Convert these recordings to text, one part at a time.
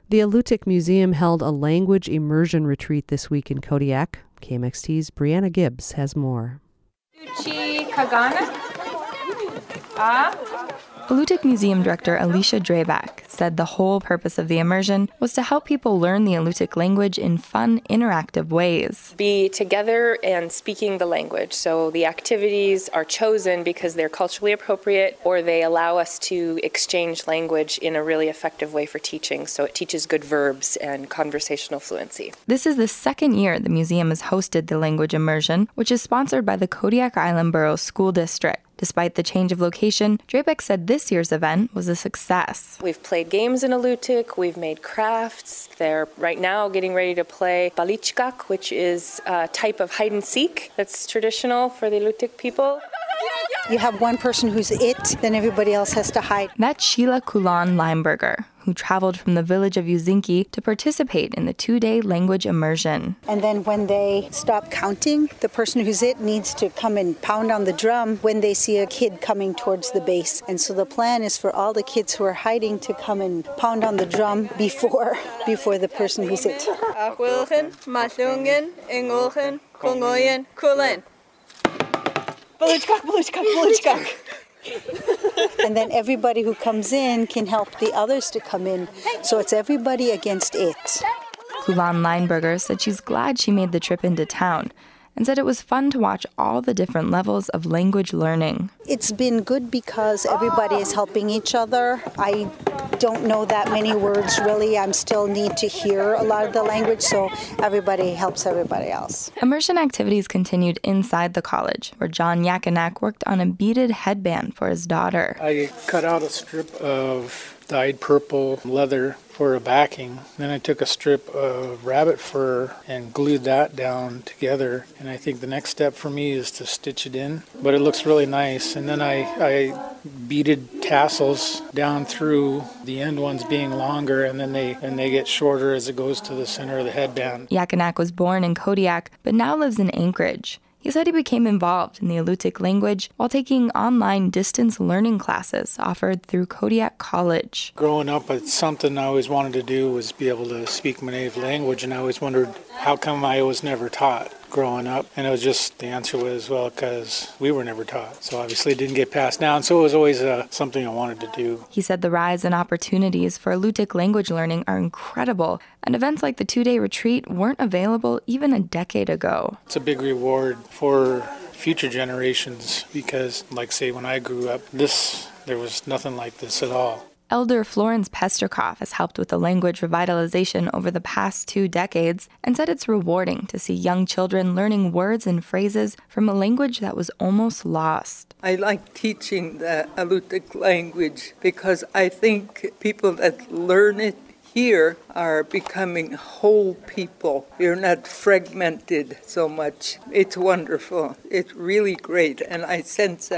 The Alutiiq Museum held a language immersion retreat this week in Kodiak. KMXT's Brianna Gibbs has more. Alutiiq Museum Director Alicia Drabak said the whole purpose of the immersion was to help people learn the Alutiiq language in fun, interactive ways. Be together and speaking the language. So the activities are chosen because they're culturally appropriate, or they allow us to exchange language in a really effective way for teaching. So it teaches good verbs and conversational fluency. This is the second year the museum has hosted the language immersion, which is sponsored by the Kodiak Island Borough School District. Despite the change of location, Drabek said this year's event was a success. We've played games in Alutiiq, we've made crafts. They're right now getting ready to play balichkak, which is a type of hide and seek that's traditional for the Alutiiq people. You have one person who's it, then everybody else has to hide. That's Sheila Kulan Limeberger, who traveled from the village of Yuzinki to participate in the 2-day language immersion. And then when they stop counting, the person who's it needs to come and pound on the drum when they see a kid coming towards the base. And so the plan is for all the kids who are hiding to come and pound on the drum before the person who's it. And then everybody who comes in can help the others to come in. So it's everybody against it. Kulan Lineberger said she's glad she made the trip into town and said it was fun to watch all the different levels of language learning. It's been good because everybody is helping each other. I don't know that many words really. I still need to hear a lot of the language, so everybody helps everybody else. Immersion activities continued inside the college, where John Yakinak worked on a beaded headband for his daughter. I cut out a strip of dyed purple leather for a backing. Then I took a strip of rabbit fur and glued that down together. And I think the next step for me is to stitch it in. But it looks really nice. And then I beaded tassels down through, the end ones being longer, and then they get shorter as it goes to the center of the headband. Yakinak was born in Kodiak, but now lives in Anchorage. He said he became involved in the Alutiiq language while taking online distance learning classes offered through Kodiak College. Growing up, it's something I always wanted to do was be able to speak my native language, and I always wondered how come I was never taught growing up. And it was just, the answer was, well, because we were never taught. So obviously it didn't get passed down, so it was always something I wanted to do. He said the rise in opportunities for Alutiiq language learning are incredible, and events like the 2-day retreat weren't available even a decade ago. It's a big reward for future generations because, like, say, when I grew up, there was nothing like this at all. Elder Florence Pesterkoff has helped with the language revitalization over the past 2 decades and said it's rewarding to see young children learning words and phrases from a language that was almost lost. I like teaching the Alutiiq language because I think people that learn it here are becoming whole people. You're not fragmented so much. It's wonderful. It's really great. And I sense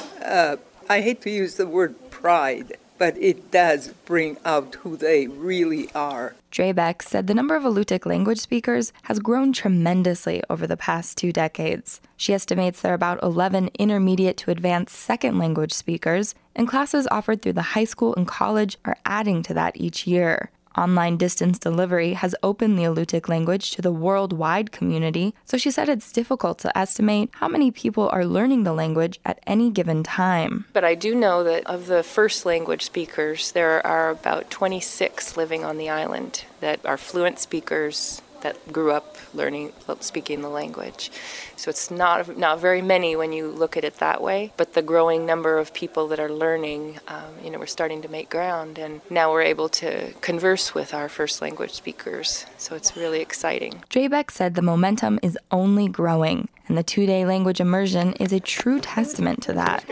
I hate to use the word pride, but it does bring out who they really are. Drabek said the number of Alutiiq language speakers has grown tremendously over the past 2 decades. She estimates there are about 11 intermediate to advanced second language speakers, and classes offered through the high school and college are adding to that each year. Online distance delivery has opened the Alutiiq language to the worldwide community, so she said it's difficult to estimate how many people are learning the language at any given time. But I do know that of the first language speakers, there are about 26 living on the island that are fluent speakers that grew up speaking the language. So it's not very many when you look at it that way, but the growing number of people that are learning, we're starting to make ground, and now we're able to converse with our first language speakers. So it's really exciting. Drabek said the momentum is only growing, and the 2-day language immersion is a true testament to that.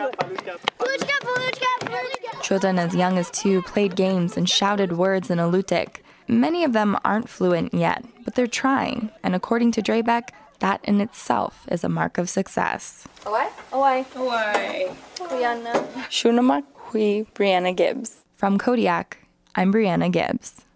Children as young as 2 played games and shouted words in Alutiiq. Many of them aren't fluent yet, but they're trying, and according to Drabek, that in itself is a mark of success. Oi? Oi. Oi. Shunamak Hui Brianna Gibbs. From Kodiak, I'm Brianna Gibbs.